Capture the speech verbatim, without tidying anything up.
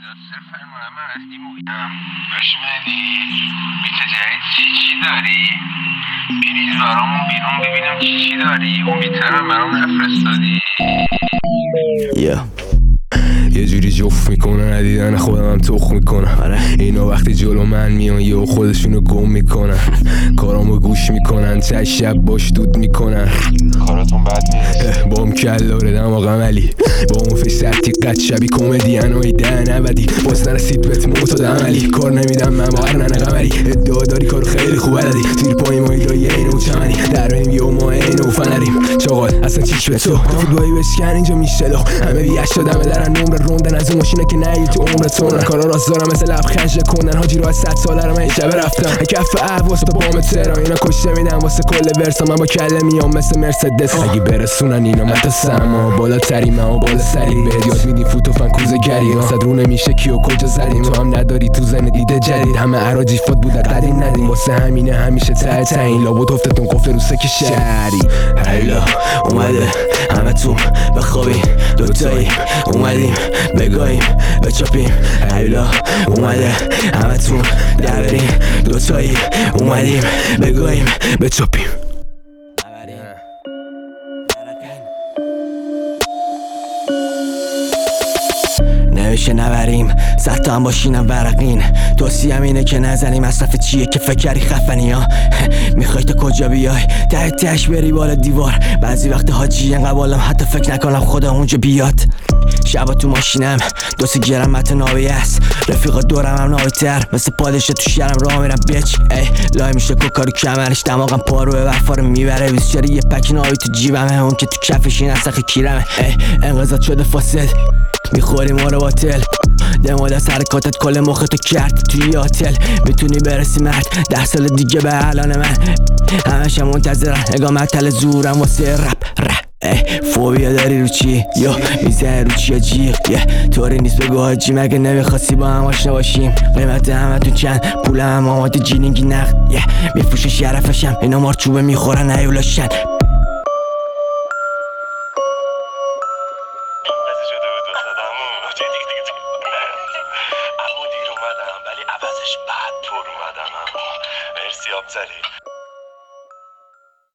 صرف من از این مویم بشمدی بیت جدید چی چی داری؟ بریز برامون بیرون ببینم چی چی داری؟ اون بیترم برام نفرستادی. yeah. یه جوری جفت میکنن ندیدن خودم هم تخ میکنن. اینا وقتی جلو من میان یه خودشونو گم میکنن. کارامو گوش میکنن تا شب باش دود میکنن. کاراتون بد نیست با هم کلاره دماغ عملی با اون فش سرتی قد شبی کمدی انوی ده نودی باز نرسید بهت موتاد عملی. کار نمیدم من با هر ننه قمری ادعا داری کارو خیلی خوب بلدی. زیر پای ما ایدای اینو چمنی درمیم یه ما اینو فنریم چاقال اصلا چیش به تو فوتبایی بشکن اینجا میشلخ همه بیش شدم درن نمره روندن از اون ماشینه که نهی تو عمرتون. کارا راست دارم مثل لبخنج کنن حاجی رو از صد ساله رو من شب رفتم کف اهواز تا بام تهران. اینا کشته میدم واسه کل ورسا من با کله میام مثل مرسدس. اگه برسونن اینا من تا سما بالا تریم و بالا سری بهت یاد میدیم فوتو فن کوزه گری واسه رو نمیشه کیو کجا زدیم. تو هم نداری تو زن دیده جدید همه عراجی فوت بوده قدیم ندیم واسه همینه همیشه ته ته این لابد افتتون قفل رو سک شهری. هلا اومده همه تو بخوابیم دوتایی اومدیم بگاهیم بچاپیم. هلا اومده همه تو در بریم دوتایی اومدیم بگاهیم بچاپیم. نمیشه نبریم صد تا هم باشینم ورقین. توصیم اینه که نزنیم مصرف چیه که فکری خفنی ها. میخوای تا کجا بیای ته تهش بری بالا دیوار. بعضی وقت حاجی انقدر بالام حتی فکر نکنم خدا اونجا بیاد. شبا تو ماشینم دو سی گرم متناوی است. رفیقا دورم هم ناویتر مثل پادشه تو شهرم راه میرم بیچ. ای لای میشه کوکارو کمرش دماغم پاروه وفا رو میبره. بیسچاری یه پک ناوی تو جیبمه اون که تو کفش این نسخ کیرمه. ای انقضات شده فاسد میخوری ما رو باطل دماد از حرکاتت کل مختو کرد توی هتل. میتونی برسی مرد ده سال دیگه به الان من همش منتظرن نگاه مطل زورم واسه رپ رپ. ای فوبیا داری رو چی یا میزه رو چیه جیغ یه طوری نیست بگو حاجی مگه نمیخواستی با هم آشنا باشیم. قیمت همه تو چند پولم هم آماده جینینگی نقد یه میفروشه شرفشم اینا مارچوبه میخورن ایولاشن. ولی عوضش بعد پر اومدم. مرسی آبزلی.